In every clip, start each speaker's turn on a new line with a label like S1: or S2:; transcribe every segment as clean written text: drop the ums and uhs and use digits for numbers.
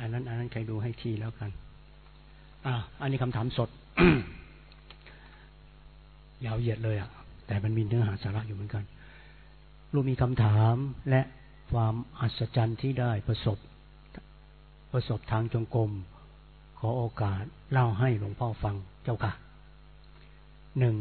S1: อันนั้นใครดูให้ทีแล้วกันอันนี้คำถามสด ยาวเหยียดเลยแต่มันมีเนื้อหาสาระอยู่เหมือนกันลูกมีคำถามและความอัศจรรย์ที่ได้ประสบทางจงกรมขอโอกาสเล่าให้หลวงพ่อฟังเจ้าค่ะหนึ่ง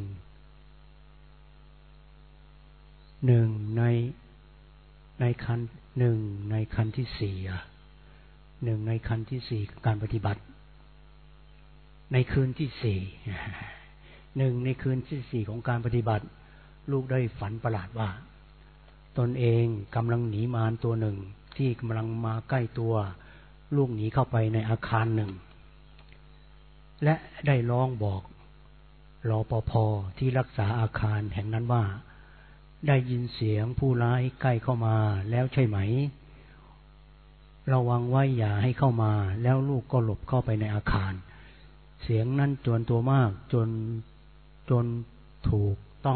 S1: ในคันในคันที่สี่ในคันที่สี่การปฏิบัติในคืนที่สี่ในคืนที่สี่ของการปฏิบัติลูกได้ฝันประหลาดว่าตนเองกำลังหนีมารตัวหนึ่งที่กำลังมาใกล้ตัวลูกหนีเข้าไปในอาคารหนึ่งและได้ร้องบอกรปภ.ที่รักษาอาคารแห่งนั้นว่าได้ยินเสียงผู้ร้ายใกล้เข้ามาแล้วใช่ไหมระวังไว้อย่าให้เข้ามาแล้วลูกก็หลบเข้าไปในอาคารเสียงนั้นจวนตัวมากจนถูกต้อง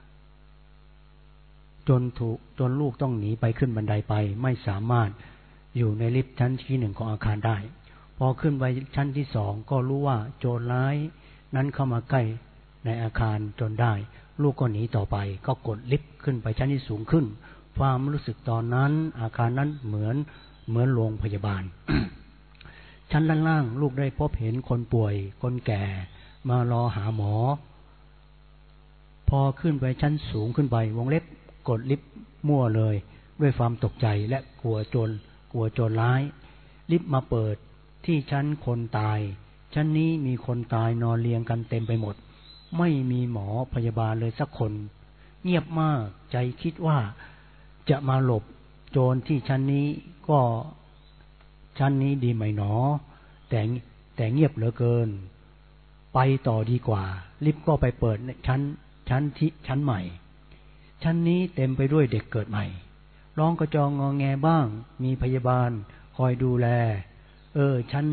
S1: จนลูกต้องหนีไปขึ้นบันไดไปไม่สามารถอยู่ในลิฟต์ชั้นที่หนึ่งของอาคารได้พอขึ้นไปชั้นที่สองก็รู้ว่าโจรร้ายนั้นเข้ามาใกล้ในอาคารจนได้ลูกก็หนีต่อไปก็กดลิฟต์ขึ้นไปชั้นที่สูงขึ้นความรู้สึกตอนนั้นอาคารนั้นเหมือนโรงพยาบาล ชั้นล่างลูกได้พบเห็นคนป่วยคนแก่มารอหาหมอพอขึ้นไปชั้นสูงขึ้นไปวงเล็บกดลิฟต์มั่วเลยด้วยความตกใจและกลัวโจรร้ายลิฟต์มาเปิดที่ชั้นคนตายชั้นนี้มีคนตายนอนเรียงกันเต็มไปหมดไม่มีหมอพยาบาลเลยสักคนเงียบมากใจคิดว่าจะมาหลบโจรที่ชั้นนี้ก็ชั้นนี้ดีไหมหนอแต่เงียบเหลือเกินไปต่อดีกว่าลิฟต์ก็ไปเปิดชั้นใหม่ชั้นนี้เต็มไปด้วยเด็กเกิดใหม่ร้องกระจองงอแงบ้างมีพยาบาลคอยดูแลชั้น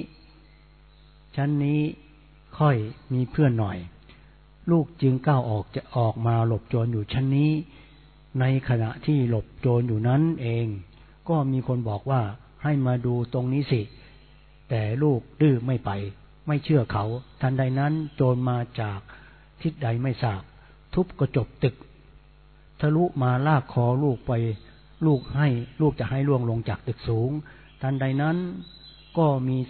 S1: นี้ค่อยมีเพื่อนหน่อยลูกจึงก้าวออกมาหลบโจรอยู่ชั้นนี้ในขณะที่หลบโจรอยู่นั้นเองก็มีคนบอกว่าให้มาดูตรงนี้สิแต่ลูกดื้อไม่ไปไม่เชื่อเขาทันใดนั้นโจรมาจากทิศใดไม่ทราบทุบกระจกตึกทะลุมาลากคอลูกไปลูกจะให้ล่วงลงจากตึกสูงทันใดนั้นก็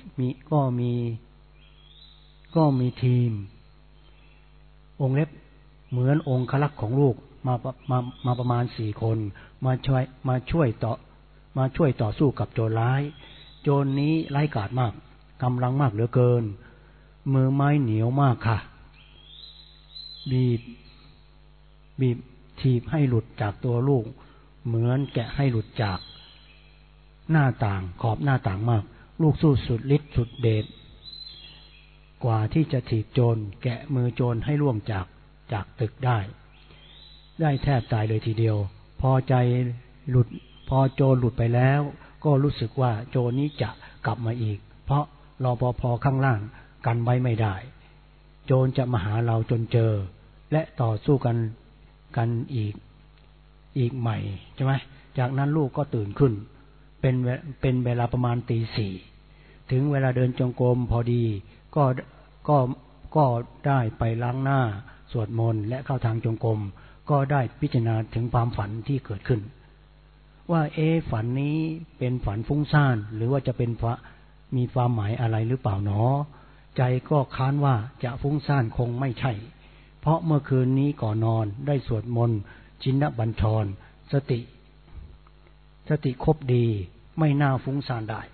S1: มีทีมองค์เล็บเหมือนองค์คลักษ์ของลูกมาประมาณ4 คนมาช่วยต่อสู้กับโจรร้ายโจรนี้ร้ายกาจมากกำลังมากเหลือเกินมือไม้เหนียวมากค่ะบีบถีบให้หลุดจากตัวลูกเหมือนแกะให้หลุดจากหน้าต่างขอบหน้าต่างมากลูกสู้สุดฤทธิ์สุดเดชกว่าที่จะถีบโจรแกะมือโจรให้ล่วงจากตึกได้แทบตายเลยทีเดียวพอโจรหลุดไปแล้วก็รู้สึกว่าโจรนี้จะกลับมาอีกเพราะรปภ.ข้างล่างกันไว้ไม่ได้โจรจะมาหาเราจนเจอและต่อสู้กันอีกใหม่ใช่ไหมจากนั้นลูกก็ตื่นขึ้นเป็นเวลาประมาณตี 4ถึงเวลาเดินจงกรมพอดีก็ได้ไปล้างหน้าสวดมนต์และเข้าทางจงกรมก็ได้พิจารณาถึงความฝันที่เกิดขึ้นว่าฝันนี้เป็นฝันฟุ้งซ่านหรือว่าจะเป็นมีความหมายอะไรหรือเปล่าหนอใจก็ค้านว่าจะฟุ้งซ่านคงไม่ใช่เพราะเมื่อคืนนี้ก่อนนอนได้สวดมนต์ชินบัญชรสติครบดีไม่น่าฟุ้งซ่านได้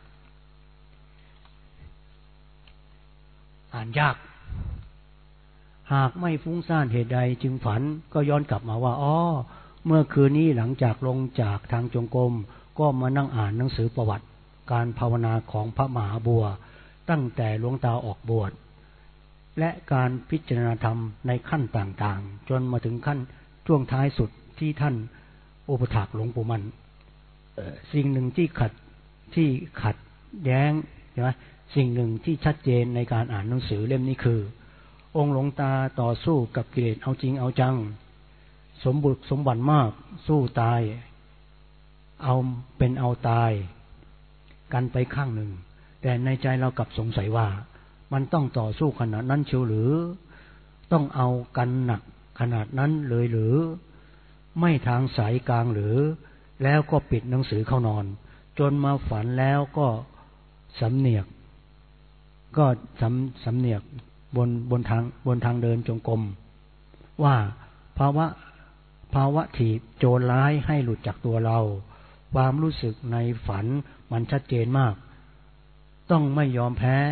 S1: อ่านยากหากไม่ฟุ้งซ่านเหตุใดจึงฝันก็ย้อนกลับมาว่าเมื่อคืนนี้หลังจากลงจากทางจงกรมก็มานั่งอ่านหนังสือประวัติการภาวนาของพระมหาบัวตั้งแต่หลวงตาออกบวชและการพิจารณาธรรมในขั้นต่างๆจนมาถึงขั้นช่วงท้ายสุดที่ท่านอุปถากหลวงปู่มั่นสิ่งหนึ่งที่ขัดแย้งใช่ไหมสิ่งหนึ่งที่ชัดเจนในการอ่านหนังสือเล่มนี้คือองค์หลวงตาต่อสู้กับกิเลสเอาจริงเอาจังสมบัติมากสู้ตายเอาเป็นเอาตายกันไปข้างหนึ่งแต่ในใจเรากลับสงสัยว่ามันต้องต่อสู้ขนาดนั้นเชียวหรือต้องเอากันหนักขนาดนั้นเลยหรือไม่ทางสายกลางหรือแล้วก็ปิดหนังสือเข้านอนจนมาฝันแล้วก็สำเนียกบนทางเดินจงกรมว่าภาวะถีบโจรร้ายให้หลุดจากตัวเราความรู้สึกในฝันมันชัดเจนมากต้องไม่ยอมแพ้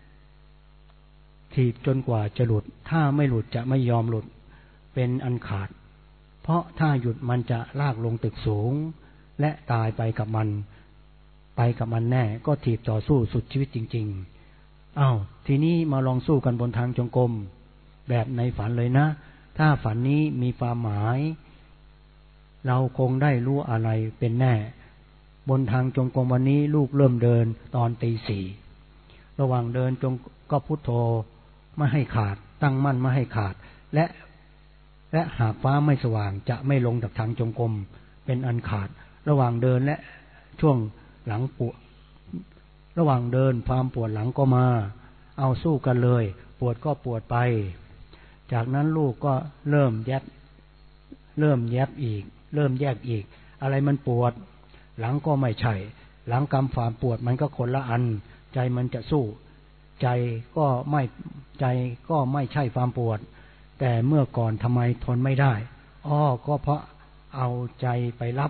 S1: ถีบจนกว่าจะหลุดถ้าไม่หลุดจะไม่ยอมหลุดเป็นอันขาดเพราะถ้าหยุดมันจะลากลงตึกสูงและตายไปกับมันแน่ก็ถีบต่อสู้สุดชีวิตจริงๆอ้าวทีนี้มาลองสู้กันบนทางจงกรมแบบในฝันเลยนะถ้าฝันนี้มีความหมายเราคงได้รู้อะไรเป็นแน่บนทางจงกรมวันนี้ลูกเริ่มเดินตอนตี 4ระหว่างเดินก็พุทโธไม่ให้ขาดตั้งมั่นไม่ให้ขาดและหากฟ้าไม่สว่างจะไม่ลงจากทางจงกรมเป็นอันขาดระหว่างเดินและช่วงหลังระหว่างเดินความปวดหลังก็มาเอาสู้กันเลยปวดก็ปวดไปจากนั้นลูกก็เริ่มแยกอีกอะไรมันปวดหลังก็ไม่ใช่หลังกำฝ่าปวดมันก็คนละอันใจมันจะสู้ใจก็ไม่ใช่ความปวดแต่เมื่อก่อนทำไมทนไม่ได้ก็เพราะเอาใจไปรับ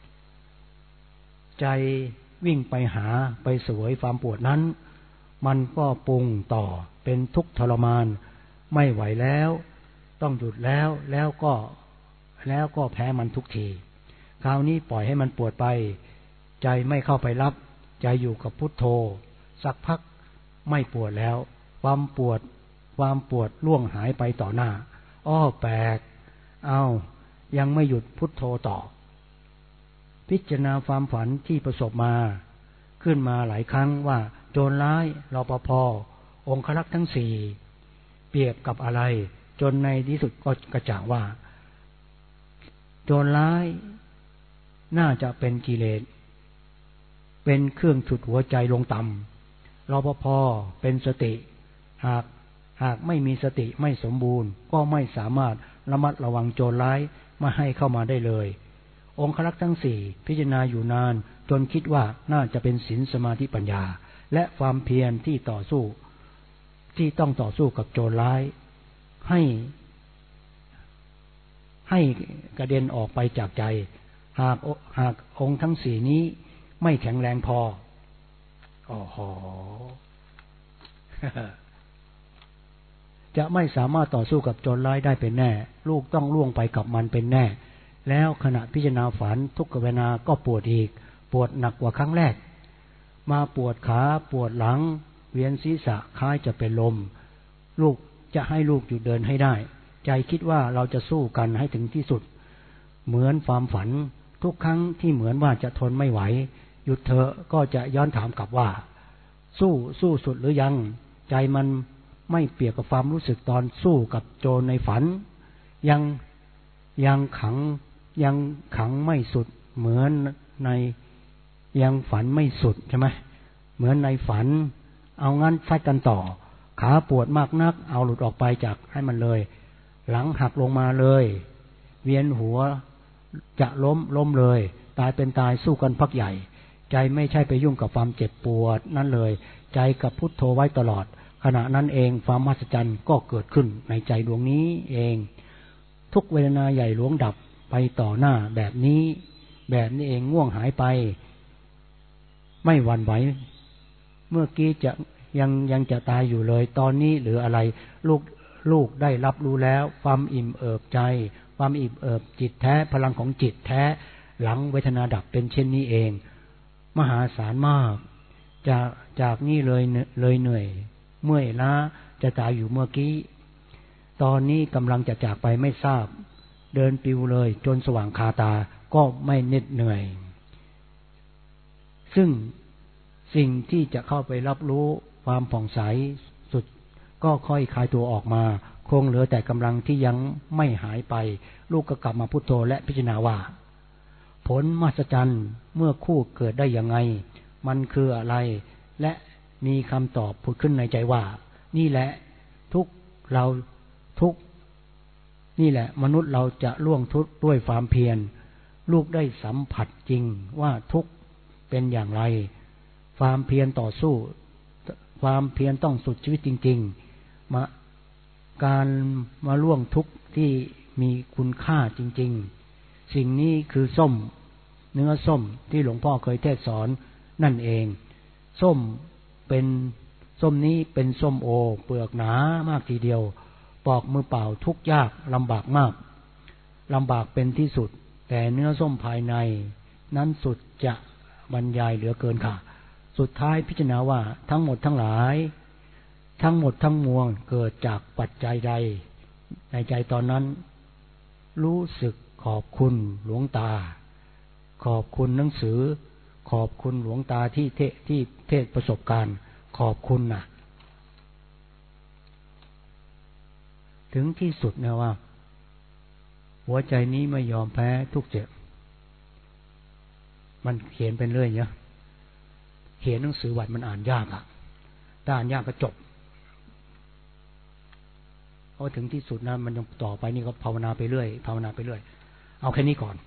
S1: ใจวิ่งไปหาไปสวยความปวดนั้นมันก็ปรุงต่อเป็นทุกข์ทรมานไม่ไหวแล้วต้องหยุดแล้วก็แพ้มันทุกทีคราวนี้ปล่อยให้มันปวดไปใจไม่เข้าไปรับใจอยู่กับพุทโธสักพักไม่ปวดแล้วความปวดล่วงหายไปต่อหน้าแปลกยังไม่หยุดพุทโธต่อพิจารณาความฝันที่ประสบมาขึ้นมาหลายครั้งว่าโจรร้ายรปภ.องครักษ์ทั้ง 4เปรียบกับอะไรจนในที่สุดก็กระจ่างว่าโจรร้ายน่าจะเป็นกิเลสเป็นเครื่องฉุดหัวใจลงต่ำรปภ.เป็นสติหากไม่มีสติไม่สมบูรณ์ก็ไม่สามารถระมัดระวังโจรร้ายไม่ให้เข้ามาได้เลยองครักษ์ทั้ง 4พิจารณาอยู่นานจนคิดว่าน่าจะเป็นศีลสมาธิปัญญาและความเพียรที่ต้องต่อสู้กับโจรร้ายให้กระเด็นออกไปจากใจหากองค์ทั้ง 4นี้ไม่แข็งแรงพอจะไม่สามารถต่อสู้กับโจรร้ายได้เป็นแน่ลูกต้องล่วงไปกับมันเป็นแน่แล้วขณะพิจารณาฝันทุกขเวทนาก็ปวดอีกปวดหนักกว่าครั้งแรกมาปวดขาปวดหลังเวียนศีรษะคล้ายจะเป็นลมลูกจะให้ลูกหยุดเดินให้ได้ใจคิดว่าเราจะสู้กันให้ถึงที่สุดเหมือนความฝันทุกครั้งที่เหมือนว่าจะทนไม่ไหวหยุดเถอะก็จะย้อนถามกลับว่าสู้สุดหรือยังใจมันไม่เปรียบกับความรู้สึกตอนสู้กับโจรในฝันยังขังไม่สุดเหมือนในยังฝันไม่สุดใช่ไหมเหมือนในฝันเอางั้นฟัดกันต่อขาปวดมากนักเอาหลุดออกไปจากให้มันเลยหลังหักลงมาเลยเวียนหัวจะล้มเลยตายเป็นตายสู้กันพักใหญ่ใจไม่ใช่ไปยุ่งกับความเจ็บปวดนั่นเลยใจกับพุทโธไว้ตลอดขณะนั้นเองความมหัศจรรย์ก็เกิดขึ้นในใจดวงนี้เองทุกเวทนาใหญ่หลวงดับไปต่อหน้าแบบนี้เองง่วงหายไปไม่หวั่นไหวเมื่อกี้จะยังจะตายอยู่เลยตอนนี้หรืออะไรลูกได้รับรู้แล้วความอิ่มเอิบใจความอิ่มเอิบจิตแท้พลังของจิตแท้หลังเวทนาดับเป็นเช่นนี้เองมหาศาลมากจากนี้เลยเหนื่อยเมื่อยล้าจะตายอยู่เมื่อกี้ตอนนี้กำลังจะจากไปไม่ทราบเดินปิวเลยจนสว่างคาตาก็ไม่เหน็ดเหนื่อยซึ่งสิ่งที่จะเข้าไปรับรู้ความผ่องใสสุดก็ค่อยคลายตัวออกมาคงเหลือแต่กำลังที่ยังไม่หายไปลูกก็กลับมาพุทโธและพิจารณาว่าผลมหัศจรรย์เมื่อคู่เกิดได้ยังไงมันคืออะไรและมีคำตอบผุดขึ้นในใจว่านี่แหละทุกเราทุกนี่แหละมนุษย์เราจะล่วงทุกข์ด้วยความเพียรลูกได้สัมผัสจริงว่าทุกข์เป็นอย่างไรความเพียรต่อสู้ความเพียรต้องสุดชีวิตจริงๆการมาล่วงทุกข์ที่มีคุณค่าจริงๆสิ่งนี้คือส้มเนื้อส้มที่หลวงพ่อเคยเทศสอนนั่นเองส้มนี้เป็นส้มโอเปลือกหนามากทีเดียวปอกมือเปล่าทุกข์ยากลำบากมากลำบากเป็นที่สุดแต่เนื้อส้มภายในนั้นสุดจะบรรยายเหลือเกินค่ะสุดท้ายพิจารณาว่าทั้งหมดทั้งหลายทั้งหมดทั้งมวลเกิดจากปัจจัยใดในใจตอนนั้นรู้สึกขอบคุณหลวงตาขอบคุณหนังสือขอบคุณหลวงตาที่เทศประสบการณ์ขอบคุณนะถึงที่สุดนะว่าหัวใจนี้ไม่ยอมแพ้ทุกเจ็บมันเขียนเป็นเรื่อยเนี่ยเขียนหนังสือวัดมันอ่านยากอ่ะถ้าอ่านยากก็จบเพราะถึงที่สุดนะมันยังต่อไปนี่ก็ภาวนาไปเรื่อยภาวนาไปเรื่อยเอาแค่นี้ก่อน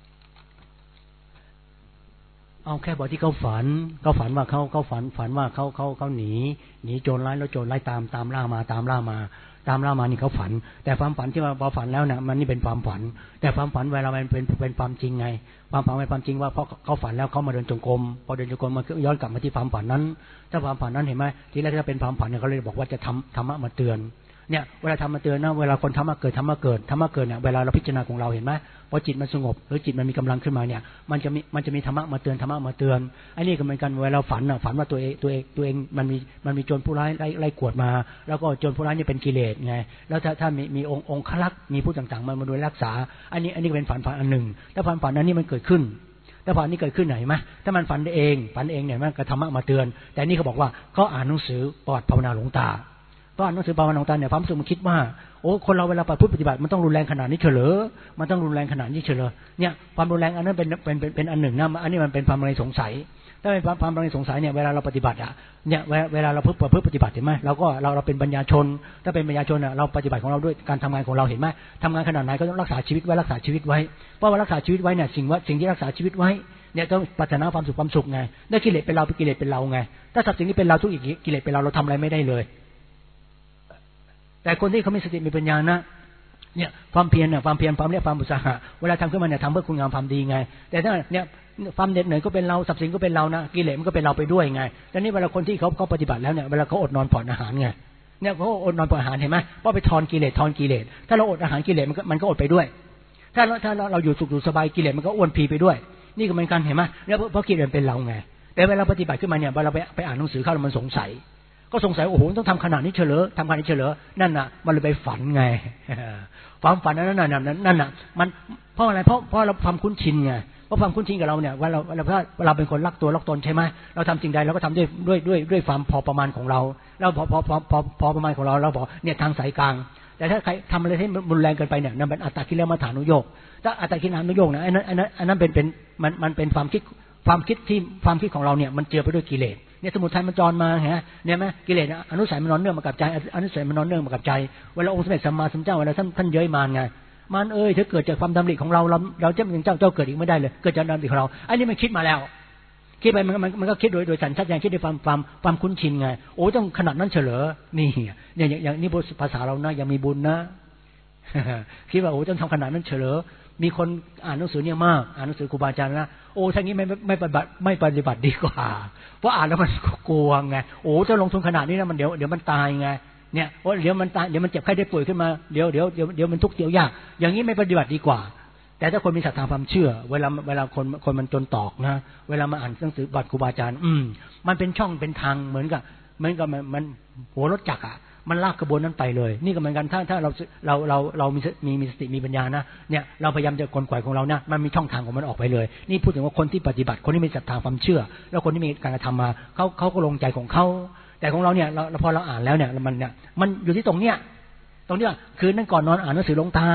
S1: เอาแค่บอกที่เขาฝันว่าเขาฝันว่าเขาหนีโจรร้ายแล้วโจรร้ายตามล่ามานี่เขาฝันแต่ความฝันที่ว่าพอฝันแล้วนะมันนี่เป็นความฝันแต่ความฝันเวลามันเป็นความจริงไงความฝันเป็นความจริงว่าเพราะเขาฝันแล้วเขามาเดินจงกรมพอเดินจงกรมมาย้อนกลับมาที่ความฝันนั้นถ้าความฝันนั้นเห็นไหมทีแรกถ้าเป็นความฝันเนี่ยเขาเลยบอกว่าจะทำธรรมะมาเตือนเนี่ยเวลาทำมาเตือนนะเวลาคนธรรมะเกิดเนี่ยเวลาเราพิจารณาของเราเห็นไหมพอจิตมันสงบหรือจิตมันมีกำลังขึ้นมาเนี่ยมันจะมีธรรมะมาเตือนไอ้นี่ก็เหมือนกันเวลาฝันว่าตัวเองมันมีโจรผู้ร้ายไล่กวดมาแล้วก็โจรผู้ร้ายนี่เป็นกิเลสไงแล้วถ้ามีองค์คลักษ์มีผู้ต่างๆมาดูรักษาอันนี้ก็เป็นฝันอันหนึ่งถ้าฝันนั้นนี่มันเกิดขึ้นถ้าฝันนี้เกิดขึ้นไหนไหมถ้ามันฝันเองเนี่ยมันก็ธรรมะมาเตือนแต่นี่เขาบอกว่าเขาอ่านหนังสือประวัติภาวนาหลวงตาก็อ่านหนังสือภาวนาหลวงตาเนี่ยความรู้สึกมันคิดว่าโอ้คนเราเวลาปฏิบัติมันต้องรุนแรงขนาดนี้เฉลอมันต้องรุนแรงขนาดนี้เฉลอเนี่ยความรุนแรงอันนั้นเป็นอันหนึ่งนะอันนี้มันเป็นความอะไรสงสัยถ้าเป็นความอะไรสงสัยเนี่ยเวลาเราปฏิบัติอ่ะเนี่ยเวลาเราเพื่อปฏิบัติเห็นไหมเราเป็นปัญญาชนถ้าเป็นปัญญาชนอ่ะเราปฏิบัติของเราด้วยการทำงานของเราเห็นไหมทำงานขนาดไหนก็ต้องรักษาชีวิตไว้เพราะว่ารักษาชีวิตไว้เนี่ยสิ่งที่รักษาชีวิตไว้เนี่ยต้องปรารถนาความสุขไงได้กิเลสเป็นเรากิเลสเป็นเราไงถ้าสัตว์สิ่งนี้เป็นเราทุกอีกกิเลสเป็นเราทำอะไรไม่ได้เลยแต่คนที่เขามีสติมีปัญญานะเนี่ยความเพียรความเรียกความอุตสาหะเวลาทำขึ้นมาเนี่ยทำเพื่อคุณงามความดีไงแต่ถ้าเนี่ยความเหน็ดเหนื่อยก็เป็นเราทรัพย์สินก็เป็นเรานะกิเลสมันก็เป็นเราไปด้วยไงแต่นี่เวลาคนที่เขาปฏิบัติแล้วเนี่ยเวลาเขาอดนอนผ่อนอาหารไงเนี่ยเขาอดนอนผ่อนอาหารเห็นไหมเพราะไปทอนกิเลสถ้าเราอดอาหารกิเลสมันก็อดไปด้วยถ้าเราอยู่สุขอยู่สบายกิเลสมันก็อ้วนพีไปด้วยนี่ก็เหมือนกันเห็นไหมเนี่ยเพราะกิเลสเป็นเราไงแต่เวลาปฏิบัติขึ้นมาเนี่ยเวลาไปอ่านหนังสือเข้าแล้วมันสงสัยโอ้โหต้องทำขนาดนี้เฉลอนั่นน่ะมันเลยไปฝันไงความฝันนั่นน่ะมันเพราะอะไรเพราะเราความคุ้นชินไงเพราะความคุ้นชินกับเราเนี่ยว่าเราเป็นคนรักตัวรักตนใช่ไหมเราทำสิ่งใดเราก็ทำด้วยความพอประมาณของเราแล้วพอประมาณของเราบอกเนี่ยทางสายกลางแต่ถ้าใครทำอะไรที่รุนแรงเกินไปเนี่ยนั่นเป็นอัตตกิลมัฏฐานุโยคถ้าอัตตกิลมัฏฐานุโยคนะอันนั้นเป็นมันเป็นความคิดของเราเนี่ยมันเจือไปด้วยกิเลสเนี่ยสมุทัยมันจรมาฮะเนี่ยไหมกิเลสอนุสัยมันนอนเนื่องมากับใจอนุสัยมันนอนเนื่องมากับใจเวลาองค์สมเด็จสัมมาสัมพุทธเจ้าเวลาท่านเย้ยมารไงมันถ้าเกิดจากความดำริของเราจะเป็นเจ้าเกิดอีกไม่ได้เลยเกิดจากดำริของเราอันนี้มันคิดมาแล้วคิดไปมันก็คิดโดยสัญชาตญาณคิดด้วยความคุ้นชินไงโอ้ต้องขนาดนั้นเฉลอนี่เนี่ยอย่างนี้ภาษาเรานะยังมีบุญนะคิดว่าโอ้ต้องทำขนาดนั้นเฉลอมีคนอ่านหนังสือเนี่ยมากอ่านหนังสือครูบาอาจารย์นะโอ้ทั้งนี้ไม่ปฏิบัติดีกว่าเพราะอ่านแล้วมันกลัวไงโอ้จะลงทุนขนาดนี้นะมันเดี๋ยวมันตายไงเนี่ยเพราะเดี๋ยวมันตายเดี๋ยวมันเจ็บไข้ได้ป่วยขึ้นมาเดี๋ยวมันทุกข์เดี๋ยวยากอย่างนี้ไม่ปฏิบัติดีกว่าแต่ถ้าคนมีศรัทธาความเชื่อเวลาคนมันจนตอกนะเวลามาอ่านหนังสือบัตรครูบาอาจารย์มันเป็นช่องเป็นทางเหมือนกับมันหัวรถจักรอ่ะมันลากกระบวนนั้นไปเลยนี่ก็เหมือนกันถ้าเรามีสติมีปัญญานะเนี่ยเราพยายามจะกลไกของเรานะมันมีช่องทางของมันออกไปเลยนี่พูดถึงว่าคนที่ปฏิบัติคนที่มีศรัทธาความเชื่อแล้วคนที่มีการกระทำมาเขาก็ลงใจของเขาแต่ของเราเนี่ยพอเราอ่านแล้วเนี่ยมันอยู่ที่ตรงเนี้ยคือนั่นก่อนนอนอ่านหนังสือหลวงตา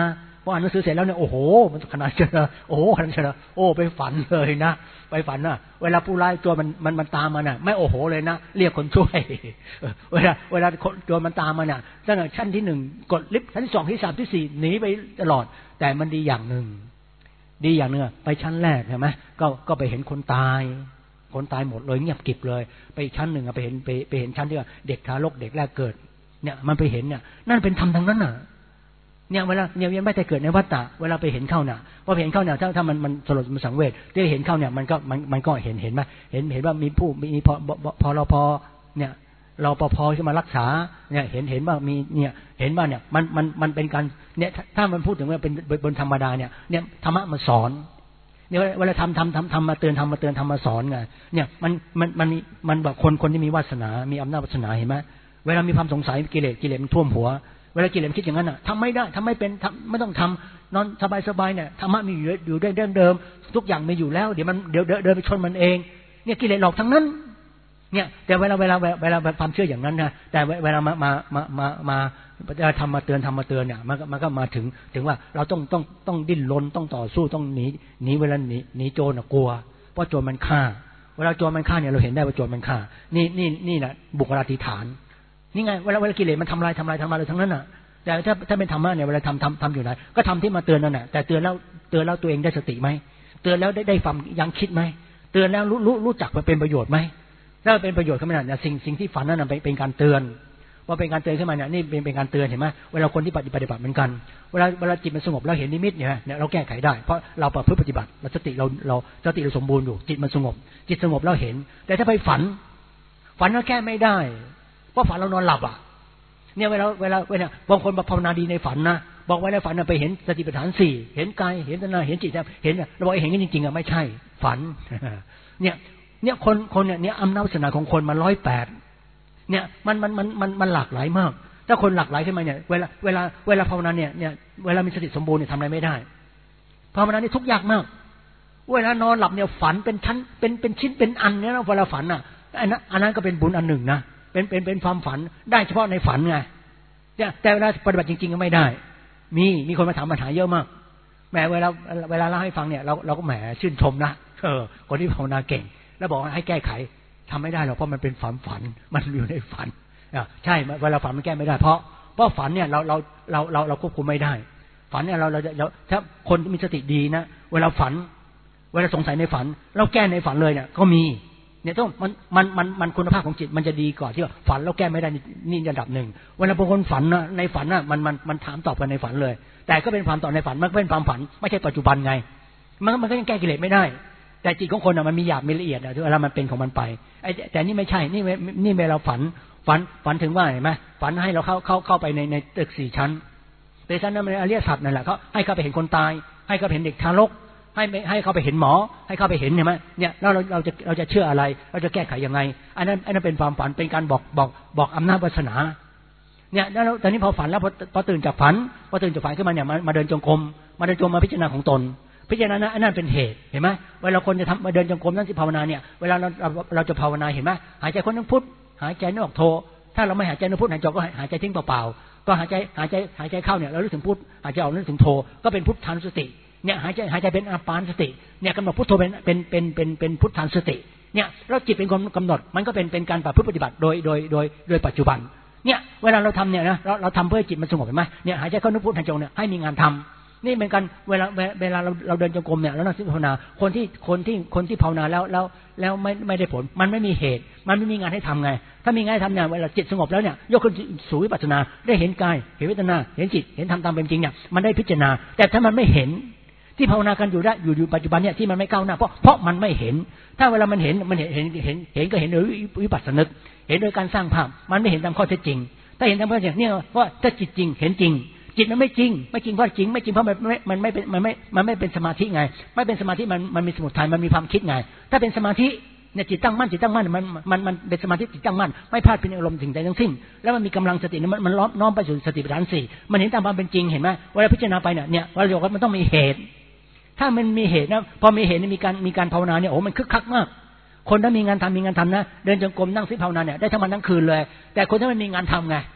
S1: พออ่านหนังสือเสร็จแล้วเนี่ยโอ้โหมันขนาดเช่นโอ้โหขนาดเช่นโอ้ไปฝันเลยนะไปฝันนะเวลาผู้ร้ายตัวมันตามมาน่ะไม่โอ้โหเลยนะเรียกคนช่วยเวลาตัวมันตามมาน่ะตั้งแต่ชั้นที่1กดลิฟต์ชั้นที่2ที่3ที่4หนีไปตลอดแต่มันดีอย่างนึงไปชั้นแรกใช่ไหมก็ไปเห็นคนตายหมดเลยเงียบกริบเลยไปชั้น1ไปเห็นชั้นที่ว่าเด็กทารกเด็กแรกเกิดเนี่ยมันไปเห็นเนี่ยนั่นเป็นธรรมทางนั้นน่ะเนี่ยเวลาเนี่ยยังไม่ได้เกิดในวัฏฏะเวลาไปเห็นเข้าน่ะพอเห็นเข้าเนี่ยถ้ามันสลดมันสังเวชได้เห็นเข้าเนี่ยมันก็เห็นไหมเห็นว่ามีพรปเนี่ยรปภที่มารักษาเนี่ยเห็นว่ามีเนี่ยเห็นว่าเนี่ยมันเป็นการเนี่ยถ้ามันพูดถึงว่าเป็นบนธรรมดาเนี่ยธรรมะมาสอนเนี่ยเวลาทำมาเตือนทำมาสอนไงเนี่ยมันแบบคนที่มีวาสนามีอำนาจวาสนาเห็นไหมเวลามีความสงสัยกิเลสมันท่วมหัวเวลากิเลสคิดอย่างนั้นอ่ะทำไม่ได้ทำไม่เป็นไม่ต้องทำนอนสบายเนี่ยธรรมะมีอยู่ได้เดิมทุกอย่างมีอยู่แล้วเดี๋ยวเดินไปชนมันเองเนี่ยกิเลสหลอกทั้งนั้นเนี่ยแต่เวลาความเชื่ออย่างนั้นนะแต่เวลามาทำมาเตือนเนี่ยมันก็มาถึงว่าเราต้องดิ้นรนต้องต่อสู้ต้องหนีเวลาหนีโจรกลัวเพราะโจรมันฆ่าเวลาโจรมันฆ่าเนี่ยเราเห็นได้ว่าโจรมันฆ่านี่แหละบุคลาธิฐานนี่ไงเวลากิเลสมันทำลายเลยทั้งนั้นน่ะแต่ถ้าเป็นธรรมะเนี่ยเวลาทำอยู่ไหนก็ทำที่มาเตือนนั่นแหละแต่เตือนแล้วตัวเองได้สติไหมเตือนแล้วได้ความยังคิดไหมเตือนแล้วรู้จักมันเป็นประโยชน์ไหมถ้าเป็นประโยชน์ขึ้นมาเนี่ยสิ่งที่ฝันนั่นเป็นการเตือนว่าเป็นการเตือนขึ้นมาเนี่ยนี่เป็นการเตือนเห็นไหมเวลาคนที่ปฏิบัติเหมือนกันเวลาจิตมันสงบแล้วเห็นนิมิตเนี่ยเราแก้ไขได้เพราะเราประพฤติปฏิบัติเราสติเราสมบูรณ์อยู่จิตมันสงบแล้วเห็นแต่ถ้าไปฝันก็แก้ไม่ได้เพราะฝันเรานอนหลับอ่ะเนี่ยเวลาบางคนภาวนาดีในฝันนะบอกว่าในฝันไปเห็นสติปัฏฐาน4เห็นกายเห็นตนาเห็นจิตเห็นเราบอกเห็นกันจริงๆอ่ะไม่ใช่ฝันเนี่ยคนเนี่ยอำนาจวาสนาของคนมัน108เนี่ยมันหลากหลายมากถ้าคนหลากหลายขึ้นมาเนี่ยเวลาภาวนาเนี่ยเวลามีสติสมบูรณ์เนี่ยทำอะไรไม่ได้ภาวนานี่ทุกข์ยากมากเวลานอนหลับเนี่ยฝันเป็นชั้นเป็นชิ้นเป็นอันเนี่ยนะเวลาฝันอ่ะอันนั้นก็เป็นบุญอันหนึ่งนะเป็นความฝันได้เฉพาะในฝันไงแต่เวลาปฏิบัติจริงๆก็ไม่ได้มีคนมาถามปัญหาเยอะมากแหมเวลาเล่าให้ฟังเนี่ยเราก็แหมชื่นชมนะคนที่ภาวนาเก่งแล้วบอกว่าให้แก้ไขทำไม่ได้หรอกเพราะมันเป็นฝันมันอยู่ในฝันใช่เวลาฝันมันแก้ไม่ได้เพราะฝันเนี่ยเราควบคุมไม่ได้ฝันเนี่ยเราถ้าคนมีสติดีนะเวลาฝันเวลาสงสัยในฝันเราแก้ในฝันเลยเนี่ยก็มีเนี่ยต้องมันคุณภาพของจิตมันจะดีกว่าที่ฝันแล้วแก้ไม่ได้นี่ระดับหนึ่งเวลาบางคนฝันนะในฝันนะมันถามตอบกันในฝันเลยแต่ก็เป็นความตอบในฝันมันเป็นความฝันไม่ใช่ปัจจุบันไงมันก็ยังแก้กิเลสไม่ได้แต่จิตของคนอ่ะมันมีหยาบมีละเอียดอ่ะเวลามันเป็นของมันไปแต่นี่ไม่ใช่นี่เวลาฝันถึงว่าเห็นไหมฝันให้เราเข้าไปในตึก4 ชั้นในชั้นนั้นมันอริยสัจนั่นแหละเขาให้เข้าไปเห็นคนตายให้เข้าไปเห็นเด็กทารกให้เข้าไปเห็นหมอให้เข้าไปเห็นเห็นไหมเนี่ยแล้วเราจะเชื่ออะไรเราจะแก้ไขยังไงอันนั้นเป็นความฝันเป็นการบอกอำนาจวาสนาเนี่ยแล้วตอนนี้พอฝันแล้วพอตื่นจากฝันขึ้นมาเนี่ยมาเดินจงกรมมาพิจารณาของตนพิจารณาอันนั้นเป็นเหตุเห็นไหมเวลาคนจะทำมาเดินจงกรมนั่นที่ภาวนาเนี่ยเวลาเราจะภาวนาเห็นไหมหายใจคนนึงพุทหายใจนึกออกโทถ้าเราไม่หายใจนึกพุทหายใจก็หายใจทิ้งเปล่าๆก็หายใจเข้าเนี่ยเรารู้ถึงพุทหายใจออกนึกถึงโทก็เป็นพุทธานุสติเนี่ยหายใจเป็นอาปานสติเนี่ยกำหนดพุทโธเป็นพุทธานุสติเนี่ยแล้วจิตเป็นคนกำหนดมันก็เป็นการปฏิบัติโดยปัจจุบันเนี่ยเวลาเราทำเนี่ยนะเราทำเพื่อจิตมันสงบเห็นไหมเนี่ยหายใจเข้านึกพุทหายใจเนี่ยให้มีงานทำนี่เป็นการเวลาเราเดินจงกรมเนี่ยแล้วนั่งภาวนาคนที่ภาวนาแล้วไม่ได้ผลมันไม่มีเหตุมันไม่มีงานให้ทำไงถ้ามีงานให้ทำเนี่ยเวลาจิตสงบแล้วเนี่ยยกขึ้นสู่วิปัสสนาได้เห็นกายเห็นเวทนาเห็นจิตเห็นธรรมตามเป็นจริงเนี่ยมันได้พิจารณาแต่ถ้ามันไม่เห็นที่ภาวนากันอยู่ได้อยู่ปัจจุบันเนี่ยที่มันไม่ก้าวหน้าเพราะมันไม่เห็นถ้าเวลามันเห็นก็เห็นโดยวิปัสสนึกเห็นโดยการสร้างภาพมันไม่เห็นตามข้อเท็จจริงถ้าเห็นตามข้อเท็จจริงเนี่ยว่าถ้าจิตจริงเห็นจริงจิตมันไม่จริงเพราะจริงเพราะมันไม่เป็นสมาธิไงไม่เป็นสมาธิมันมีสมุทัยมันมีความคิดไงถ้าเป็นสมาธิเนี่ยจิตตั้งมั่นมันเป็นสมาธิจิตตั้งมั่นไม่พลาดพิงอารมณ์สิ่งใดทั้งสิ้นแล้วมันมีกำลังสติมันน้อมไปสู่สติปัฏฐาน4มันเห็นตามความเป็นจริงเห็นไหมเวลาพิจารณาไปเนี่ยเราบอกว่ามันต้องมีเหตุถ้ามันมีเหตุนะพอมีเหตุมีการภาวนาเนี่ยโอ้มันคึกคักมากคนถ้ามีงานทำนะเดินจงกรมนั่งซิภาวนาเนี่ยได้ทั้งวันทั้งคืนเลยแต่คนถ้าไม่มีงานทำไง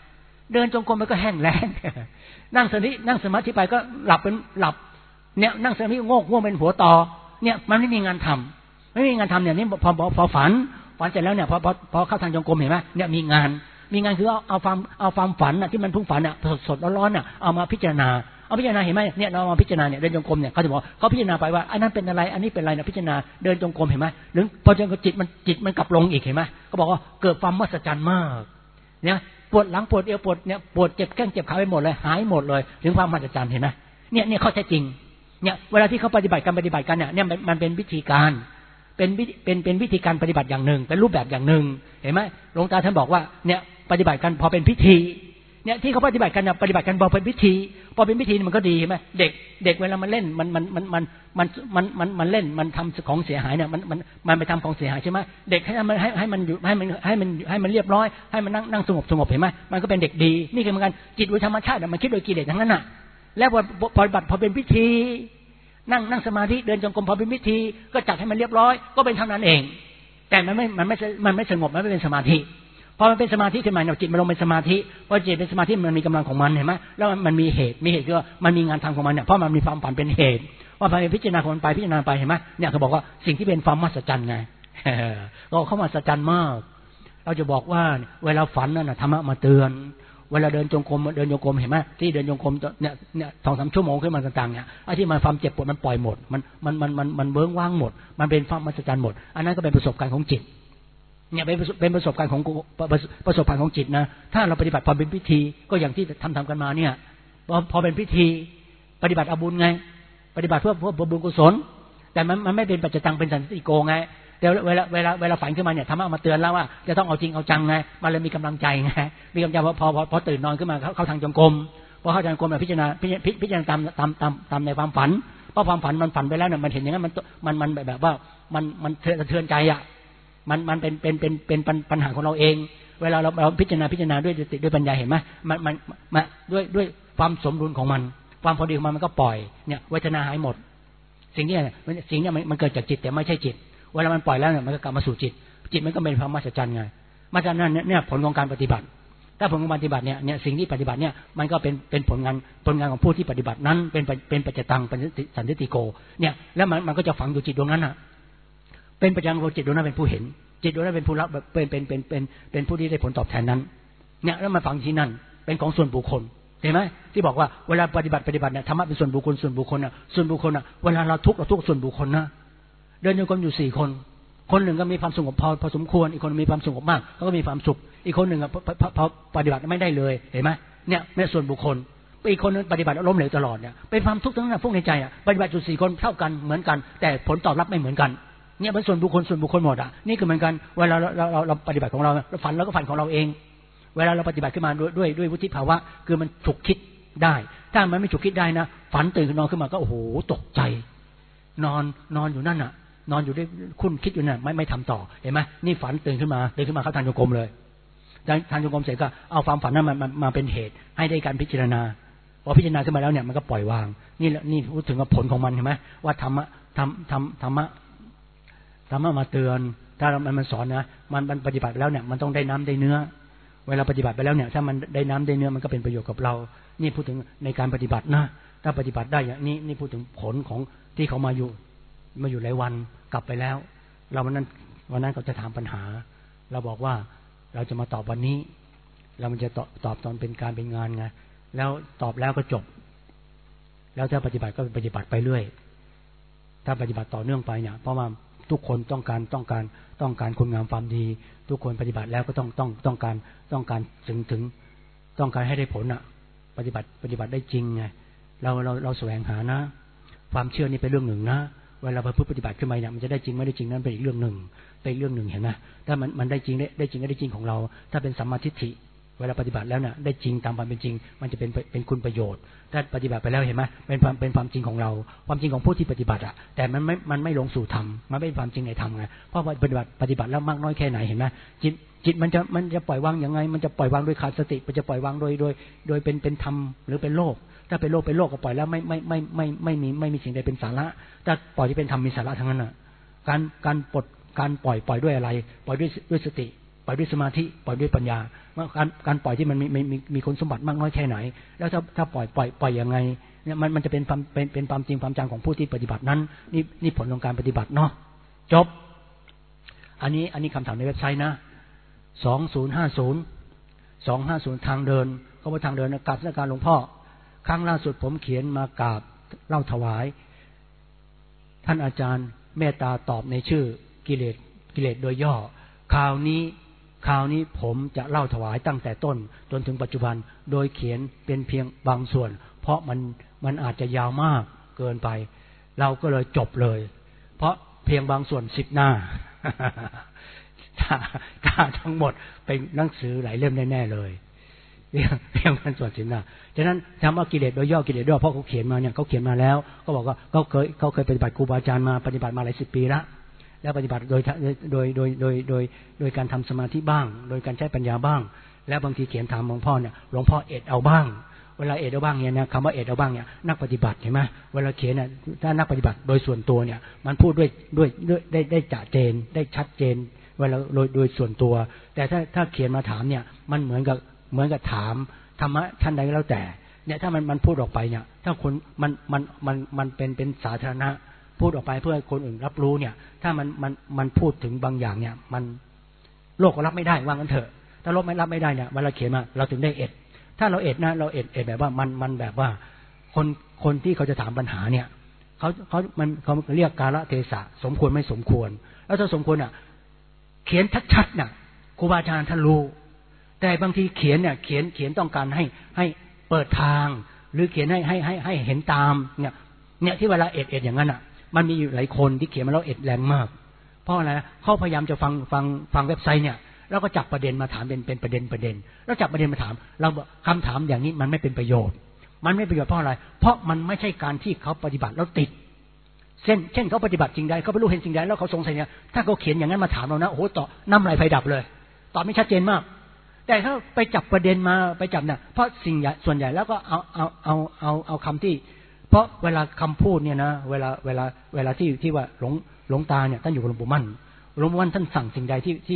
S2: เดินจงกรมมันก็แห้งแล้งนั่งสมาธิไปก็หลับเป็นหลับเนี่ยนั่งสมาธิง่วงเป็นหัวตอเนี่ยมันไม่มีงานทำไม่มีงานทำเนี่ยนี่พอฝันเสร็จแล้วเนี่ยพอเข้าทางจงกรมเห็นไหมเนี่ยมีงานคือเอาความฝันน่ะที่มันพุ่งฝันน่ะสดๆร้อนๆน่ะเอามาพิจารณาเห็นไหมเนี่ยเรามาพิจารณาเนี่ยเดินจงกรมเนี่ยเขาจะบอกเขาพิจารณาไปว่าอันนั้นเป็นอะไรอันนี้เป็นอะไรนะพิจารณาเดินจงกรมเห็นไหมหรือพอจิตมันกลับลงอีกเห็นไหมก็บอกว่าเกิดความมหัศจรรย์มากเนี่ยปวดหลังปวดเอวปวดเนี่ยปวดเจ็บแข้งเจ็บขาไปหมดเลยหายหมดเลยถึงความมหัศจรรย์เห็นไหมเนี่ยเขาแท้จริงเนี่ยเวลาที่เขาปฏิบัติกันเนี่ยมันเป็นวิธีการเป็นวิธีการปฏิบัติอย่างหนึ่งเป็นรูปแบบอย่างหนึ่งเห็นไหมหลวงตาท่านบอกว่าเนี่ยปฏิบัติกันพอเป็นพิธีเนี่ยที่เขาปฏิบัติกันปฏิบัติกันพอเป็นพิธีมันก็ดีใช่ไหมเด็กเวลามันเล่นมันเล่นมันทำของเสียหายเนี่ยมันไปทำของเสียหายใช่ไหมเด็กให้มันเรียบร้อยให้มันนั่งสงบเห็นไหมมันก็เป็นเด็กดีนี่คือเหมือนกันจิตโดยธรรมชาติมันคิดโดยกิเลสทั้งนั้นน่ะแล้วพอปฏิบัติพอเป็นพิธีนั่งสมาธิเดินจงกรมพอเป็นพิธีก็จัดให้มันเรียบร้อยก็เป็นเท่านั้นเองแต่มันไม่สงบมันไม่เป็นสมาธิพอมันเป็นสมาธิขึ้นมาเนี่ยจิตมันลงเป็นสมาธิพอจิตเป็นสมาธิมันมีกำลังของมันเห็นไหมแล้วมันมีเหตุคือมันมีงานทำของมันเนี่ยเพราะมันมีความฝันเป็นเหตุว่าพอพิจารณาของมันไปพิจารณาไปเห็นไหมเนี่ยเขาบอกว่าสิ่งที่เป็นความมหัศจรรย์ไงเราเข้ามหัศจรรย์มากเราจะบอกว่าเวลาฝันนั่นน่ะธรรมะมาเตือนเวลาเดินจงกรมเห็นไหมที่เดินจงกรมเนี่ย 2-3 ชั่วโมงขึ้นมาต่างๆเนี่ยไอ้ที่มันความเจ็บปวดมันปล่อยหมดมันเบิ้งว่างหมดมันเป็นความมหัศจรรย์หมดอันนั้นก็เป็นประสบการณ์ของจิตเนี่ยเป็นประสบการณ์ของจิตนะถ้าเราปฏิบัติพอเป็นพิธีก็อย่างที่ทำกันมาเนี่ยพอเป็นพิธีปฏิบัติเอาบุญไงปฏิบัติเพื่อบุญกุศลแต่มันไม่เป็นปัจจตังเป็นสันติโกไงเดี๋ยวเวลาฝันขึ้นมาเนี่ยธรรมะมาเตือนแล้วว่าจะต้องเอาจริงเอาจังไงมันเลยมีกำลังใจไงมีกำลังใจพอตื่นนอนขึ้นมาเข้าทางจงกรมพอเข้าทางจงกรมพิจารณาตามในความฝันเพราะความฝันมันฝันไปแล้วเนี่ยมันเห็นอย่างนั้นมันแบบว่ามันสะเทือนใจอ่ะมันเป็นปัญหาของเราเองเวลาเราพิจารณาด้วยปัญญาเห็นไหมมันด้วยความสมดุลของมันความพอดีของมันก็ปล่อยเนี่ยเวทนาหายหมดสิ่งนี้มันเกิดจากจิตแต่ไม่ใช่จิตเวลามันปล่อยแล้วเนี่ยมันก็กลับมาสู่จิตมันก็เป็นความมหัศจรรย์ไงมหัศจรรย์เนี่ยผลของการปฏิบัติถ้าผลของการปฏิบัติเนี่ยสิ่งที่ปฏิบัติเนี่ยมันก็เป็นผลงานของผู้ที่ปฏิบัตินั้นเป็นปัจจตังเป็นสันติโกเนี่ยแล้วมันก็จะฝังอยู่จิตดวงนั้นน่ะเป็นปัจจัยของจิตดวงนั้นเป็นผู้เห็นจิตดวงนั้นเป็นผู้รับเป็นผู้ที่ได้ผลตอบแทนนั้นเนี่ยแล้วมันฝังที่นั่นเป็นของส่วนบุคคลเห็นไหมที่บอกว่าเวลาปฏิบัติเนี่ยธรรมะเป็นส่วนบุคคลน่ะเวลาเราทุกข์ส่วนบุคคลนะเดินโยกมอยู่4 คนหนึ่งก็มีความสงบพอสมควรอีกคนมีความสงบมากเขาก็มีความสุขอีกคนหนึ่งพอปฏิบัติไม่ได้เลยเห็นไหมเนี่ยไม่ส่วนบุคคลอีกคนนึงปฏิบัติล้มเหลวตลอดเนี่ยเป็นความทุกข์ทั้งนั้นฟุ้งในใจอ่ะปฏิบัติอยู่4 คนเท่ากันเหมือนกันแต่ผลตอบรับไม่เหมือนกันเนี่ยเป็นส่วนบุคคลหมดอ่ะนี่คือเหมือนกันเวลาเราปฏิบัติของเราฝันเราก็ฝันของเราเองเวลาเราปฏิบัติขึ้นมาด้วยวุฒิภาวะคือมันฉุกคิดได้ถ้ามันไม่ฉุกคิดได้นะฝันตื่นนอนขึ้นมาก็โอ้โหตกใจนอนอยู่นั่นน่ะนอนอยู่ได้คุ้นคิดอยู่นั่นไม่ทำต่อเห็นไหมนี่ฝันตื่นขึ้นมาเข้าทางโยกมเลยทางโยกมเสร็จก็เอาความฝันนั้นมาเป็นเหตุให้ได้การพิจารณาพอพิจารณาขึ้นมาแล้วเนี่ยมันก็ปล่อยวางนี่พูดถึงผลของมันเห็นไหมว่าธรรมะมาเตือนถ้ามันสอนนะมันปฏิบัติแล้วเนี่ยมันต้องได้น้ำได้เนื้อเวลาปฏิบัติไปแล้วเนี่ยถ้ามันได้น้ำได้เนื้อมันก็เป็นประโยชน์กับเรานี่พูดถึงในการปฏิบัตินะถ้าปฏิบัติได้อย่างนี้นี่พูดถึงผลของที่เขามาอยู่หลายวันกลับไปแล้วเราวันนั้นเขาจะถามปัญหาเราบอกว่าเราจะมาตอบวันนี้เรามันจะตอบตอนเป็นการเป็นงานไงแล้วตอบแล้วก็จบแล้วถ้าปฏิบัติก็ปฏิบัติไปเรื่อยถ้าปฏิบัติต่อเนื่องไปเนี่ยเพราะว่าทุกคนต้องการคุณงามความดีทุกคนปฏิบัติแล้วก็ต้องการถึงต้องการให้ได้ผลอ่ะปฏิบัติได้จริงไงเราแสวงหานะความเชื่อนี่เป็นเรื่องหนึ่งนะเวลาพระพุทธปฏิบัติขึ้นมาเนี่ยมันจะได้จริงไม่ได้จริงนั้นเป็นอีกเรื่องหนึ่งเห็นไหมถ้ามันได้จริงได้จริงของเราถ้าเป็นสัมมาทิฏฐิเวลาปฏิบัติแล้วเนี่ยได้จริงตามความเป็นจริงมันจะเป็นคุณประโยชน์ถ้าปฏิบัติไปแล้วเห็นไหมเป็นความจริงของเราความจริงของผู้ที่ปฏิบัติอ่ะแต่มันไม่ลงสู่ธรรมมันไม่เป็นความจริงในธรรมไงเพราะว่าปฏิบัติแล้วมากน้อยแค่ไหนเห็นไหมจิตมันจะปล่อยวางยังไงมันจะปล่อยวางโดยขาดสติมันจะปล่อยวางโดยเป็นธรรมหรือเป็นโลกถ้าเป็นโลกก็ปล่อยแล้วไม่มีสิ่งใดเป็นสาระถ้าปล่อยที่เป็นธรรมมีสาระทั้งนั้นน่ะการปล่อยด้วยอะไรปล่อยด้วยสติล่อยด้วยสมาธิปล่อยด้วยปัญญาการปล่อยที่มันมีคุณสมบัติมากน้อยแค่ไหนแล้วถ้าปล่อยยังไงเนี่ยมันจะเป็นความจริงความจังของผู้ที่ปฏิบัตินั้นนี่ผลของการปฏิบัติเนาะจบอันนี้คำถามในเว็บไซต์นะ250ทางเดินเขาว่าทางเดินกราบนมัสการหลวงพ่อครั้งล่าสุดผมเขียนมากราบเล่าถวายท่านอาจารย์เมตตาตอบในชื่อกิเลสโดยย่อคราวนี้ผมจะเล่าถวายตั้งแต่ต้นจนถึงปัจจุบันโดยเขียนเป็นเพียงบางส่วนเพราะมันอาจจะยาวมากเกินไปเราก็เลยจบเลยเพราะเพียงบางส่วน10 หน้า ถ้าทั้งหมดเป็นหนังสือหลายเล่มแน่ๆเลยเพียงบางส่วน10 หน้าฉะนั้นคำว่ากิเลสโดยย่อกิเลสด้วยเพราะเขาเขียนมาเนี่ยเขาเขียนมาแล้วก็บอกว่าเขาเคยปฏิบัติครูบาอาจารย์มาปฏิบัติมาหลาย10 ปีแล้วแล้วปฏิบัติโดยการทำสมาธิบ้างโดยการใช้ปัญญาบ้างแล้วบางทีเขียนถามหลวงพ่อเนี่ยหลวงพ่อเอ็ดเอาบ้างเวลาเอ็ดเอาบ้างเนี่ยนะคำว่าเอ็ดเอาบ้างเนี่ยนักปฏิบัติเห็นไหมเวลาเขียนเนี่ยถ้านักปฏิบัติโดยส่วนตัวเนี่ยมันพูดด้วยได้จะเจนได้ชัดเจนเวลาโดยส่วนตัวแต่ถ้าเขียนมาถามเนี่ยมันเหมือนกับถามธรรมะท่านใดก็แล้วแต่เนี่ยถ้ามันพูดออกไปเนี่ยถ้าคนมันเป็นสาธารณะพูดออกไปเพื่อให้คนอื่นรับรู้เนี่ยถ้ามันพูดถึงบางอย่างเนี่ยมันโลกก็รับไม่ได้ว่างั้นเถอะถ้าโลกไม่รับไม่ได้เนี่ยเวลาเขียนมาเราถึงได้เอ็ดถ้าเราเอ็ดนะเราเอ็ดแบบว่ามันแบบว่าคนที่เขาจะถามปัญหาเนี่ยเขาเรียกกาลเทศะสมควรไม่สมควรแล้วถ้าสมควรอ่ะเขียนชัดๆน่ะครูบาอาจารย์ท่านรู้แต่บางทีเขียนเนี่ยเขียนต้องการให้เปิดทางหรือเขียนให้เห็นตามเนี่ยที่เวลาเอ็ดอย่างนั้นอ่ะมันมีอยู่หลายคนที่เขียนมาแล้วเอ็ดแรงมากเพราะอะไรเขาพยายามจะฟังเว็บไซต์เนี่ยแล้วก็จับประเด็นมาถามเป็นประเด็นแล้วจับประเด็นมาถามเราคำถามอย่างนี้มันไม่เป็นประโยชน์มันไม่ประโยชน์เพราะอะไรเพราะมันไม่ใช่การที่เขาปฏิบัติแล้วติดเช่นเขาปฏิบัติจริงใดเขาไปรู้เห็นสิ่งใดแล้วเขาสงสัยเนี่ยถ้าเขาเขียนอย่างนั้นมาถามเรานะโอ้โหต่อน้ำลายไฟดับเลยตอบไม่ชัดเจนมากแต่ถ้าไปจับประเด็นมาไปจับเนี่ยเพราะส่วนใหญ่แล้วก็เอาคำที่เพราะเวลาคำพูดเนี่ยนะเวลาที่ว่าหลวงตาเนี่ยท่านอยู่กับหลวงปู่มั่นท่านสั่งสิ่งใดที่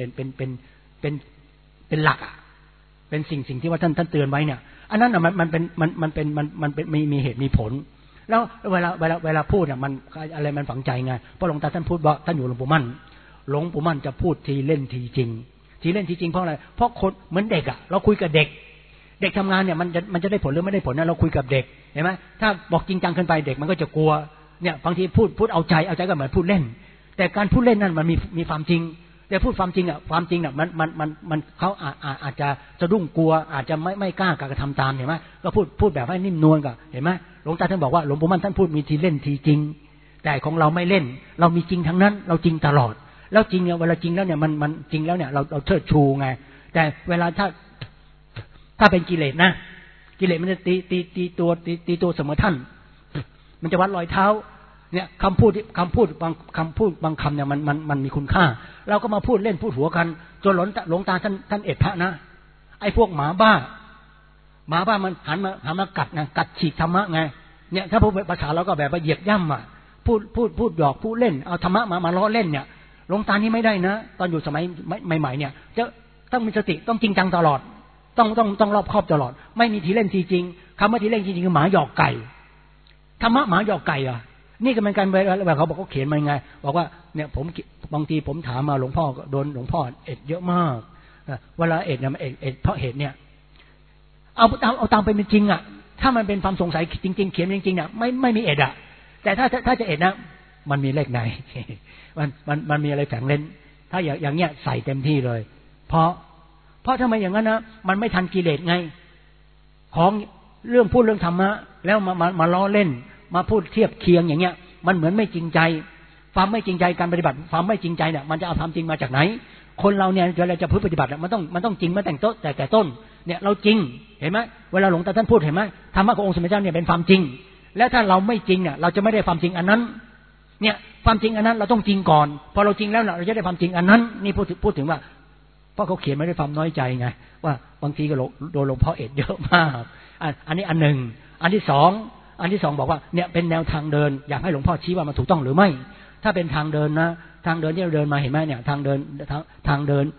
S2: เป็นหลักอ่ะเป็นสิ่งที่ว่าท่านเตือนไว้เนี่ยอันนั้นอ่ะมันเป็นมีเหตุมีผลแล้วเวลาพูดเนี่ยมันอะไรมันฝังใจไงเพราะหลวงตาท่านพูดว่าท่านอยู่กับหลวงปู่มั่นจะพูดทีเล่นทีจริงเพราะอะไรเพราะคนเหมือนเด็กอ่ะเราคุยกับเด็กทำงานเนี่ยมันจะได้ผลหรือไม่ได้ผลนะเราคุยกับเด็กเห็นไหมถ้าบอกจริงจังเกินไปเด็กมันก็จะกลัวเนี่ยบางทีพูดเอาใจก็เหมือนพูดเล่นแต่การพูดเล่นนั่นมันมีความจริงแต่พูดความจริงอ่ะมันเขาอาจจะสะดุ้งกลัวอาจจะไม่กล้ากระทำตามเห็นไหมก็พูดแบบให้นิ่มนวลก็เห็นไหมหลวงตาท่านบอกว่าหลวงปู่มั่นท่านพูดมีทีเล่นทีจริงแต่ของเราไม่เล่นเรามีจริงทั้งนั้นเราจริงตลอดแล้วจริงเนี่ยเวลาจริงแล้วเนี่ยมันจริงแล้วเนี่ยเราเชิดชูไงแต่เวลาถ้าเป็นกิเลสนะกิเลสมันจะตีตัวเสมอท่านมันจะวัดรอยเท้าเนี่ยคำพูดบางคำเนี่ยมันมีคุณค่าเราก็มาพูดเล่นพูดหัวกันจนหลวงตาท่านเอ็ดพระนะไอ้พวกหมาบ้ามันหันมากัดฉีกธรรมะไงเนี่ยถ้าพูดภาษาเราก็แบบว่าเหยียบย่ำอ่ะพูดหยอกพูดเล่นเอาธรรมะมาล้อเล่นเนี่ยหลวงตานี่ไม่ได้นะตอนอยู่สมัยใหม่ๆเนี่ยจะต้องมีสติต้องจริงจังตลอดต้องรอบคอบตลอดไม่มีทีเล่นทีจริงคำว่าทีเล่นจริงคือหมาหยอกไก่ธรรมะหมาหยอกไก่อ่ะนี่ก็เป็นการแบบเขาบอกเขาเขียนมาไงบอกว่าเนี่ยบางทีผมถามมาหลวงพ่อโดนหลวงพ่อเอ็ดเยอะมากเวลาเอ็ดเนี่ยเอ็ดเพราะเหตุเนี่ยเอาตามเป็นจริงอ่ะถ้ามันเป็นความสงสัยจริงๆเขียนจริงๆเนี่ยไม่มีเอ็ดอ่ะแต่ถ้าจะเอ็ดนะมันมีเลขไหนมันมีอะไรแฝงเล่นถ้าอย่างเงี้ยใส่เต็มที่เลยเพราะทำไมอย่างนั้นนะมันไม่ทันกิเลสไงของเรื่องพูดเรื่องธรรมะแล้วมาล้อเล่นมาพูดเทียบเคียงอย่างเงี้ยมันเหมือนไม่จริงใจความไม่จริงใจการปฏิบัติความไม่จริงใจเนี่ยมันจะเอาความจริงมาจากไหนคนเราเนี่ยเวลาจะพูดปฏิบัติมันต้องจริงมาแต่ต้นเนี่ยเราจริงเห็นไหมเวลาหลวงตาท่านพูดเห็นไหมธรรมะขององค์สมเด็จเจ้าเนี่ยเป็นความจริงแล้วถ้าเราไม่จริงเนี่ยเราจะไม่ได้ความจริงอันนั้นเนี่ยความจริงอันนั้นเราต้องจริงก่อนพอเราจริงแล้วเราจะได้ความจริงอันนั้นนี่พูดถึงว่าเพราะเขาเขียนไม่ได้ความน้อยใจไงว่าบางทีก็โดนหลวงพ่อเอ็ดเยอะมากอันนี้อันหนึ่งอันที่สองบอกว่าเนี่ยเป็นแนวทางเดินอยากให้หลวงพ่อชี้ว่ามันถูกต้องหรือไม่ถ้าเป็นทางเดินนะทางเดินที่เราเดินมาเห็นไหมเนี่ยทางเดิน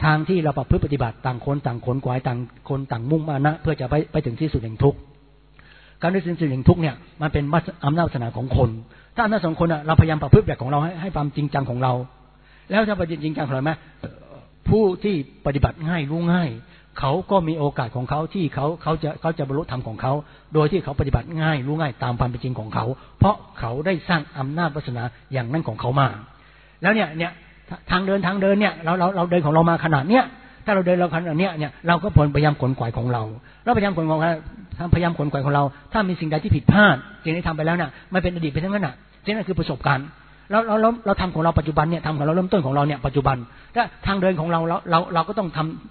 S2: ทางที่เราประพฤติปฏิบัติต่างคนต่างขนขวายต่างคนต่างมุ่งมานะเพื่อจะไปถึงที่สุดแห่งทุกข์การได้สิ้นสุดแห่งทุกข์เนี่ยมันเป็นอำนาจวาสนาของคนถ้าอำนาจของคนเราพยายามประพฤติแบบของเราให้ความจริงจังของเราแล้วถ้าปฏิบัติจริงจังของเราไหมผู้ที่ปฏิบัติง่ายรู้ง่ายเขาก็มีโอกาสของเขาที่เขาจะบรรลุธรรมของเขาโดยที่เขาปฏิบัติง่ายรู้ง่ายตามความเป็นจริงของเขาเพราะเขาได้สร้างอำนาจวาสนาอย่างนั้นของเขามาแล้วเนี่ยทางเดินเนี่ยเราเดินของเรามาขนาดเนี้ยถ้าเราเดินเราขนาดเนี้ยเราก็พยายามขนขวายของเราพยายามขนขวายของเราถ้ามีสิ่งใดที่ผิดพลาดสิ่งที่ทำไปแล้วน่ะมันเป็นอดีตไปทั้งนั้นน่ะนั่นคือประสบการณ์เราทำของเราปัจจุบันเนี่ยทำของเราเริ่มต้นของเราเนี่ยปัจจุบันถ้าทางเดินของเราก็ต้อง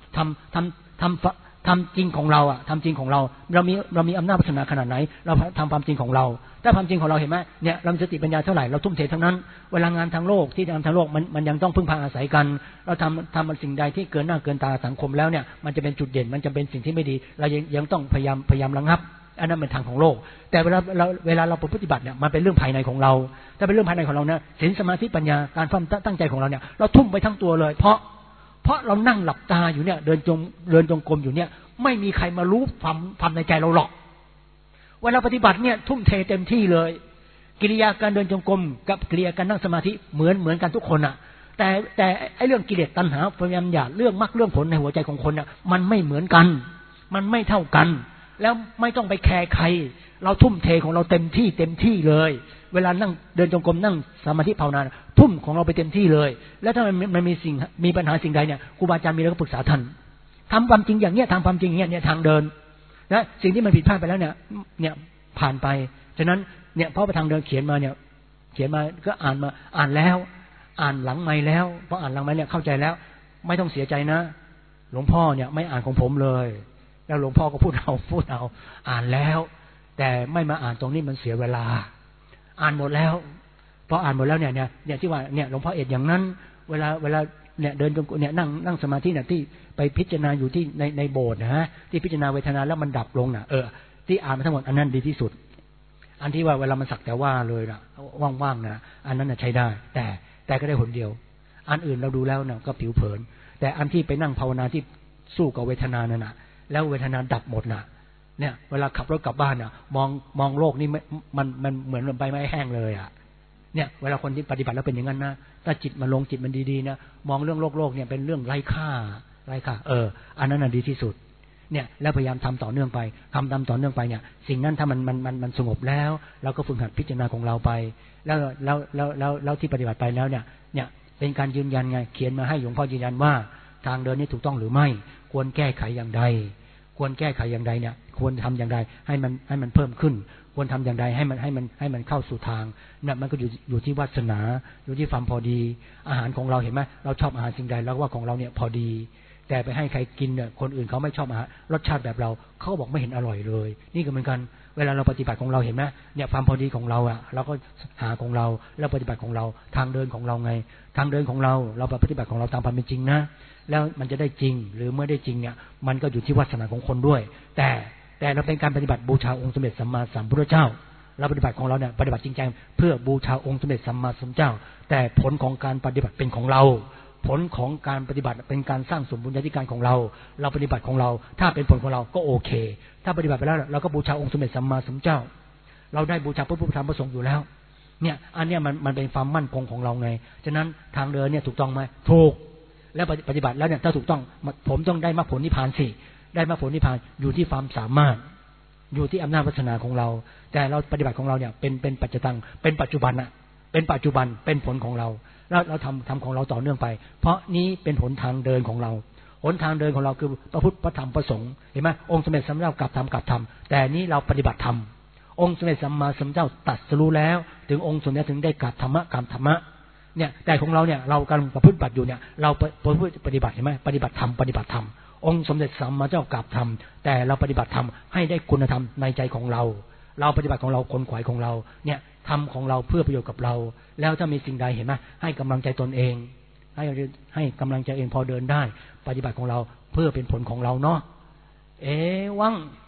S2: ทำจริงของเราทำจริงของเรามีอำนาจวาสนาขนาดไหนเราทำความจริงของเราถ้าความจริงของเราเห็นไหมเนี่ยเราสติปัญญาเท่าไหร่เราทุ่มเททั้งนั้นเวลางานทางโลกที่ทำทางโลกมันยังต้องพึ่งพาอาศัยกันเราทำสิ่งใดที่เกินหน้าเกินตาสังคมแล้วเนี่ยมันจะเป็นจุดเด่นมันจะเป็นสิ่งที่ไม่ดีเรายังต้องพยายามระงับอันนั้นเป็นทางของโลกแต่เวลาเราปฏิบัติเนี่ยมันเป็นเรื่องภายในของเราถ้าเป็นเรื่องภายในของเราเนี่ยศีลสมาธิปัญญาการตั้งใจของเราเนี่ยเราทุ่มไปทั้งตัวเลยเพราะเรานั่งหลับตาอยู่เนี่ยเดินจงกรมอยู่เนี่ยไม่มีใครมารู้ความในใจเราหรอกเวลาปฏิบัติเนี่ยทุ่มเทเต็มที่เลยกิริยาการเดินจงกรมกับกิริยาการนั่งสมาธิเหมือนกันทุกคนอ่ะแต่ไอ้เรื่องกิเลสตัณหาพยายามอยากเรื่องมรรคเรื่องผลในหัวใจของคนน่ะมันไม่เหมือนกันมันไม่เท่ากันแล้วไม่ต้องไปแคร์ใครเราทุ่มเทของเราเต็มที่เลยเวลานั่งเดินจงกรมนั่งสมาธิภาวนาทุ่มของเราไปเต็มที่เลยแล้วถ้ามันมีปัญหาสิ่งใดเนี่ยครูบาอาจารย์มีแล้วก็ปรึกษาท่านทำความจริงอย่างเนี้ยทำความจริงอย่างเนี้ยเนี่ยทางเดินนะสิ่งที่มันผิดพลาดไปแล้วเนี่ยผ่านไปฉะนั้นเนี่ยเพราะไปทางเดินเขียนมาก็อ่านแล้วอ่านหลังไมค์แล้วพออ่านหลังไมค์เนี่ยเข้าใจแล้วไม่ต้องเสียใจนะหลวงพ่อเนี่ยไม่อ่านของผมเลยแล้วหลวงพ่อก็พูดเอาอ่านแล้วแต่ไม่มาอ่านตรงนี้มันเสียเวลาอ่านหมดแล้วพออ่านหมดแล้วเนี่ยที่ว่าเนี่ยหลวงพ่อเอ็ดอย่างนั้นเวลาเนี่ยเดินจงเนี่ยนั่งสมาธิเนี่ยที่ไปพิจารณาอยู่ที่ในโบสถ์นะฮะที่พิจารณาเวทนาแล้วมันดับลงน่ะที่อ่านมาทั้งหมดอันนั้นดีที่สุดอันที่ว่าเวลามันสักแต่ว่าเลยน่ะว่างๆนะอันนั้นน่ะใช้ได้แต่ก็ได้หนเดียวอันอื่นเราดูแล้วน่ะก็ผิวเผินแต่อันที่ไปนั่งภาวนาที่สู้กับเวทนานั่นน่ะแล้วเวทนาดับหมดน่ะเนี่ยเวลาขับรถกลับบ้านน่ะมองโลกนี่มันเหมือนใบไม้แห้งเลยอ่ะเนี่ยเวลาคนที่ปฏิบัติแล้วเป็นอย่างนั้นนะถ้าจิตมันดีๆนะมองเรื่องโลกเนี่ยเป็นเรื่องไร้ค่าอันนั้นน่ะดีที่สุดเนี่ยแล้วพยายามทำต่อเนื่องไปทำต่อเนื่องไปเนี่ยสิ่งนั้นถ้ามันสงบแล้วเราก็ฝึกหัดพิจารณาของเราไปแล้วที่ปฏิบัติไปแล้วเนี่ยเป็นการยืนยันไงเขียนมาให้หลวงพ่อยืนยันว่าทางเดินนี้ถูกต้องหรือไม่ควรแก้ไขอย่างใดเนี่ยควรทำอย่างใดให้มันเพิ่มขึ้นควรทำอย่างใดให้มันเข้าสู่ทางเนี่ยมันก็อยู่ที่วาสนาอยู่ที่ความพอดีอาหารของเราเห็นไหมเราชอบอาหารสิ่งใดเราว่าของเราเนี่ยพอดีแต่ไปให้ใครกินเนี่ยคนอื่นเขาไม่ชอบอาหารรสชาติแบบเราเขาบอกไม่เห็นอร่อยเลยนี่ก็เหมือนกันเวลาเราปฏิบัติของเราเห็นไหมเนี่ยความพอดีของเราเราก็หาของเราแล้วปฏิบัติของเราทางเดินของเราไงทางเดินของเราปฏิบัติของเราตามความเป็นจริงนะแล้วมันจะได้จริงหรือเมื่อได้จริงเนี่ยมันก็อยู่ที่วาสนาของคนด้วยแต่เราเป็นการปฏิบัติบูชาองค์สมเด็จสัมมาสัมพุทธเจ้าเราปฏิบัติของเราเนี่ยปฏิบัติจริงจังเพื่อบูชาองค์สมเด็จสัมมาสัมพุทธเจ้าแต่ผลของการปฏิบัติเป็นของเราผลของการปฏิบัติเป็นการสร้างสมบุญญาธิการของเราปฏิบัติของเราถ้าเป็นผลของเราก็โอเคถ้าปฏิบัติไปแล้วเราก็บูชาองค์สมเด็จสัมมาสัมพุทธเจ้าเราได้บูชาพระพุทธธรรมพระสงฆ์อยู่แล้วเนี่ยอันเนี้ยมันเป็นความมั่นคงของเราไงฉะนั้นทางเดินเนี่ยถูกต้องไหมถูกแล้วปฏิบัติแล้วเนี่ยถ้าถูกต้องผมต้องได้มรรคผลนิพพานสิได้มรรคผลนิพพานอยู่ที่ความสามารถอยู่ที่อำนาจวาสนาของเราแต่เราปฏิบัติของเราเนี่ยเป็นปัจจุบันเป็นปัจจุบันเป็นผลของเราแล้วเราทำของเราต่อเนื่องไปเพราะนี้เป็นหนทางเดินของเราหนทางเดินของเราคือพระพุทธพระธรรมพระสงฆ์เห็นไหมองค์สมเด็จสัมมาสัมพุทธเจ้ากลับธรรมแต่นี้เราปฏิบัติธรรมองค์สมเด็จสัมมาสัมพุทธเจ้าตรัสรู้แล้วถึงองค์สมเด็จถึงได้กลับธรรมะเนี่ยแต่ของเราเนี่ยเรากำลังประพฤติปฏิบัติอยู่เนี่ยเราปฏิบัติเห็นไหมปฏิบัติธรรมองค์สมเด็จสัมมาสัมพุทธเจ้ากลับธรรมแต่เราปฏิบัติธรรมให้ได้คุณธรรมในใจของเราปฏิบัติของเราคนขวายของเราเนี่ยทำของเราเพื่อประโยชน์กับเราแล้วถ้ามีสิ่งใดเห็นไหมให้กำลังใจตนเองให้กำลังใจเองพอเดินได้ปฏิบัติของเราเพื่อเป็นผลของเราเนาะวัง